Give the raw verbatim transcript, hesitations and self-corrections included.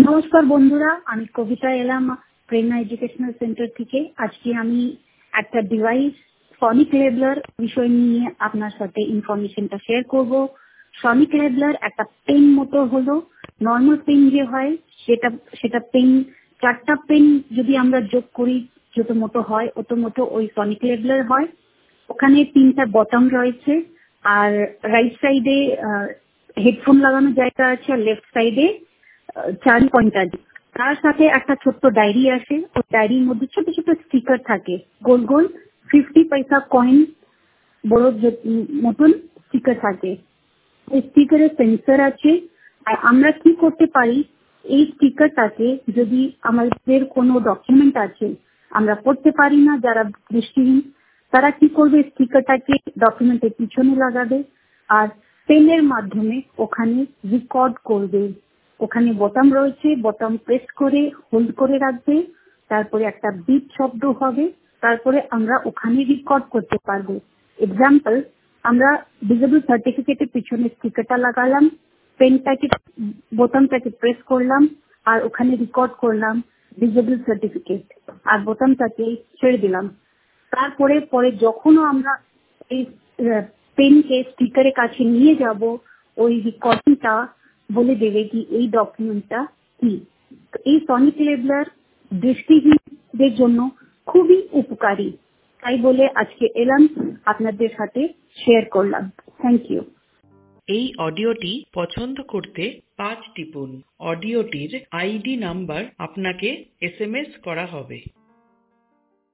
নমস্কার বন্ধুরা, আমি কবিতা এলাম প্রেরণা এডুকেশনাল সেন্টার থেকে। আজকে আমি একটা ডিভাইস সনিক লেবলার বিষয় নিয়ে আপনার সাথে ইনফরমেশনটা শেয়ার করব। সনিক লেবলার একটা পেন মতো হলো, নর্মাল পেন যে হয় সেটা সেটা পেন চারটা পেন যদি আমরা যোগ করি যত মোটো হয় অত মোটো ওই সনিক লেবলার হয়। ওখানে তিনটা বটম রয়েছে, আর রাইট সাইডে হেডফোন লাগানোর জায়গা আছে, আর লেফট সাইডে চার পয়েন্টার। তার সাথে একটা ছোট্ট ডায়েরি আসে, ওই ডায়েরির মধ্যে ছোট ছোট স্টিকার থাকে, গোল গোল ফিফটি পয়সা কয়েন বড় মতন স্টিকার থাকে। এই স্টিকারের সেন্সর আছে। আর আমরা কি করতে পারি, এই স্টিকারটাকে যদি আমাদের কোনো ডকুমেন্ট আছে আমরা পড়তে পারি না, যারা দৃষ্টিহীন তারা কি করবে, স্টিকারটাকে ডকুমেন্টের পিছনে লাগাবে আর পেনের মাধ্যমে ওখানে রেকর্ড করবে। ওখানে বোতাম রয়েছে, বোতাম প্রেস করে হোল্ড করে রাখবে, তারপরে একটা বিপ শব্দ হবে, তারপরে আমরা ওখানে রেকর্ড করতে পারবো। এক্সাম্পল, আমরা ডিজেবল সার্টিফিকেটের পিছনে স্টিকারটা লাগালাম, পেনটাকে বোতামটাকে প্রেস করলাম আর ওখানে রেকর্ড করলাম ডিজেবল সার্টিফিকেট, আর বোতামটাকে ছেড়ে দিলাম। তারপরে পরে যখনও আমরা এই পেনকে স্টিকারের কাছে নিয়ে যাব, ওই রেকর্ডিংটা বলে দেবে কি এই ডকুমেন্টটা কি। এই সনিক লেবলার দৃষ্টিহীনদের জন্য খুবই উপকারী, তাই বলে আজকে এলাম আপনাদের সাথে শেয়ার করলাম। Thank you. এই অডিওটি পছন্দ করতে পাঁচ টিপুন। অডিওটির আইডি নাম্বার আপনাকে এস এম এস করা হবে।